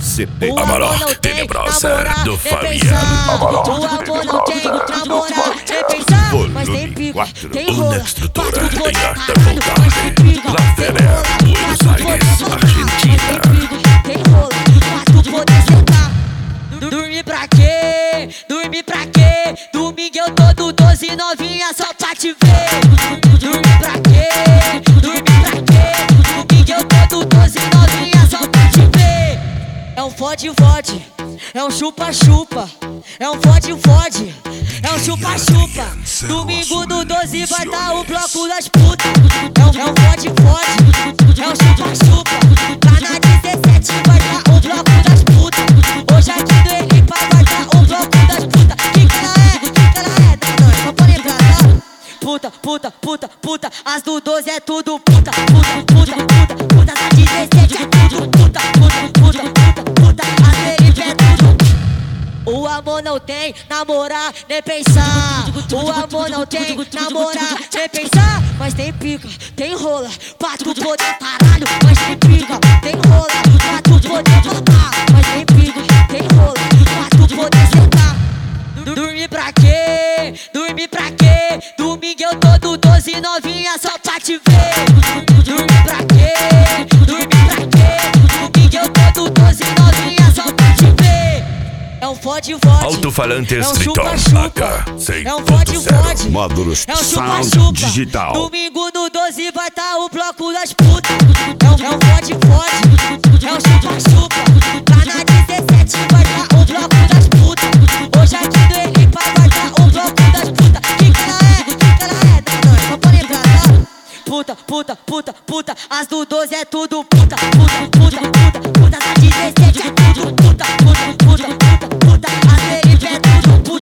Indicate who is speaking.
Speaker 1: CT
Speaker 2: Amaral tenebrosa do Fabiano.
Speaker 1: Amaral
Speaker 3: O amor não tem
Speaker 1: tenebrosa
Speaker 3: namorar, nem pensar, mas tem
Speaker 2: Volume
Speaker 3: pica,
Speaker 2: 4,
Speaker 3: tem
Speaker 2: una
Speaker 3: rola,
Speaker 2: estrutura
Speaker 3: quatro
Speaker 2: em
Speaker 3: poder,
Speaker 2: alta
Speaker 3: caralho, mas tem pica,
Speaker 2: voltagem. La
Speaker 3: tem
Speaker 2: Feria,
Speaker 3: rola,
Speaker 2: Buenos
Speaker 3: quatro
Speaker 2: Aires,
Speaker 3: poder,
Speaker 2: Argentina.
Speaker 3: tem rola, quatro poder sentar. Dormir pra quê? Dormir pra quê? Domingo eu tô do 12 novinha só pra te ver. Dormir pra quê? Dormir pra quê? Domingo eu tô do 12 novinha só pra te ver. É um fode-fode, é um chupa-chupa, é um fode-fode, é um chupa-chupa. Domingo do 12 vai dar o bloco das putas. É um fode-fode, é um chupa-chupa. Lá na 17 vai dar o bloco das putas. Hoje aqui do Equipa vai dar o bloco das putas. Que ela é? Que ela é? Não, só pra lembrar, tá? Puta, puta, puta, puta. As do 12 é tudo puta, puta, puta, puta, puta. Da 17 é tudo puta, puta, puta, puta, puta. As Felipe é tudo. O amor não tem namorar, nem pensar. O amor não tem namorar, nem pensar. Mas tem pica, tem rola, quatro poder caralho. Mas tem pica, tem rola, quatro poder matar. Mas tem pica, tem rola, quatro poder sentar. Dormir pra quê? Dormir pra quê? Domingo eu tô do 12 novinha só pra te ver. Dormir pra quê? Dormir pra quê? Domingo eu tô do 12 novinha só pra te ver. É um fode-fode,
Speaker 2: Alto-falante
Speaker 3: é um
Speaker 2: Triton
Speaker 3: chupa-chupa,
Speaker 2: AK
Speaker 3: é um fode-fode,
Speaker 1: Módulos
Speaker 3: é um
Speaker 1: Sound
Speaker 3: chupa-chupa.
Speaker 1: Digital.
Speaker 3: Domingo no 12 vai tá o bloco das putas. É um fode-fode, é um chupa-chupa.